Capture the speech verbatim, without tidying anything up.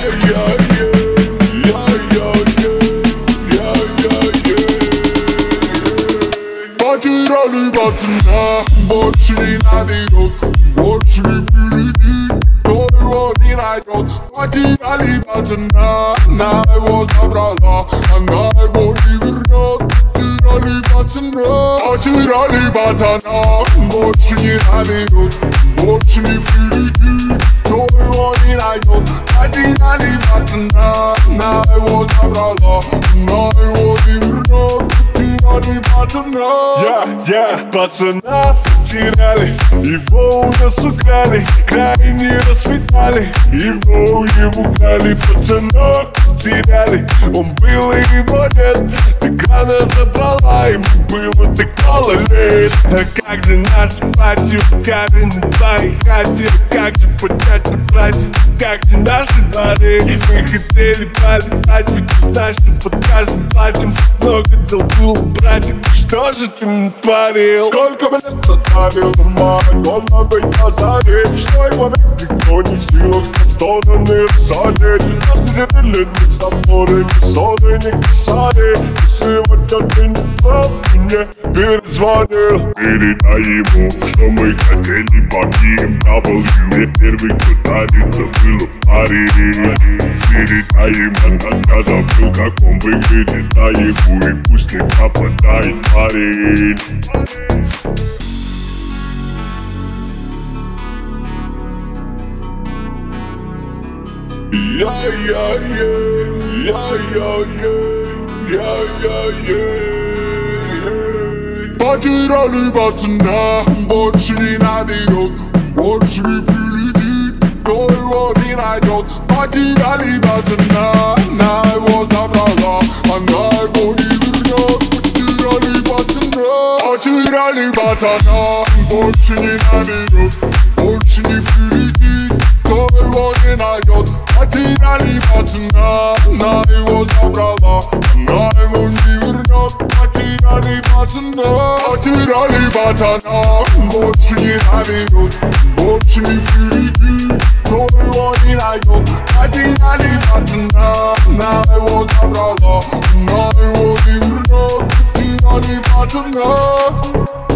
Потеряли пацана, больше не наберет, больше не прилетит, кто его не найдет. Потеряли пацана, она его забрала, она его не вернет. Потеряли пацана, потеряли пацана, больше не наберет, больше не прилетит, кто его не найдет. Потеряли пацана, она его забрала, она его не вернет. Я, я, пацана потеряли, его у нас украли, крайне расцветали, его, его украли, пацана потеряли, он был и его нет, экрана забрала, ему было так мало лет. А как же наш пати, Карен, твои хати, как же поднять на праздник, как же наши дворы, мы хотели полетать, ведь ты знаешь, что под каждым платьем много долгов, братик. Что же ты натворил? Сколько бы лет оставил мама, головы на заре, что его век никто не в силах со стороны рассадить. Нас не делили ни заборы, ни ссоры, ни косари. И сегодня ты не прав, мне перезвонил. Передай ему, что мы хотели покинем W. Мне первый, кто дарится, был в паре. Передай ему, я забыл, как он выглядит, дай ему, и пусть не попадает парень. Я-я-я, я-я-я, я-я-я. Потеряли пацана, больше не наберет, больше не прилетит, кто его не найдет. Потеряли пацана, она его забрала, она его не вернет. Потеряли пацана, потеряли пацана, больше не наберет, больше не прилетит, кто его не найдет. Потеряли пацана, она его забрала, она его не вернет. Потеряли пацана, потеряли пацана, больше не наберет, больше не прилетит, кто его не найдет. Потеряли пацана, она его забрала, она его не вернет. Потеряли пацана.